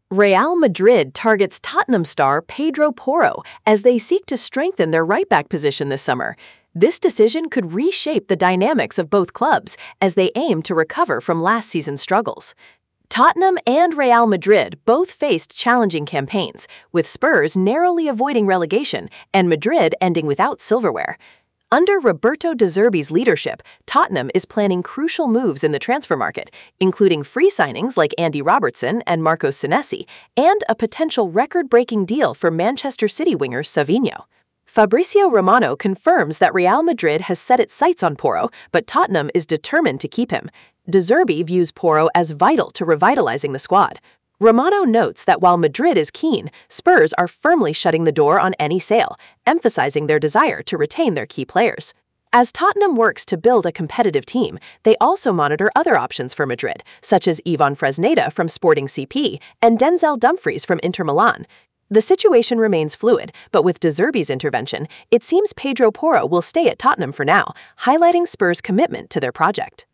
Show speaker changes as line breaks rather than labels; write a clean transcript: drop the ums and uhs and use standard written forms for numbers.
Real Madrid targets Tottenham star Pedro Porro as they seek to strengthen their right-back position this summer. This decision could reshape the dynamics of both clubs as they aim to recover from last season's struggles. Tottenham and Real Madrid both faced challenging campaigns, with Spurs narrowly avoiding relegation and Madrid ending without silverware. Under Roberto De Zerbi's leadership, Tottenham is planning crucial moves in the transfer market, including free signings like Andy Robertson and Marcos Senesi, and a potential record-breaking deal for Manchester City winger Savinho. Fabrizio Romano confirms that Real Madrid has set its sights on Porro, but Tottenham is determined to keep him. De Zerbi views Porro as vital to revitalizing the squad. Romano notes that while Madrid is keen, Spurs are firmly shutting the door on any sale, emphasizing their desire to retain their key players. As Tottenham works to build a competitive team, they also monitor other options for Madrid, such as Ivan Fresneda from Sporting CP and Denzel Dumfries from Inter Milan. The situation remains fluid, but with De Zerbi's intervention, it seems Pedro Porro will stay at Tottenham for now, highlighting Spurs' commitment to their project.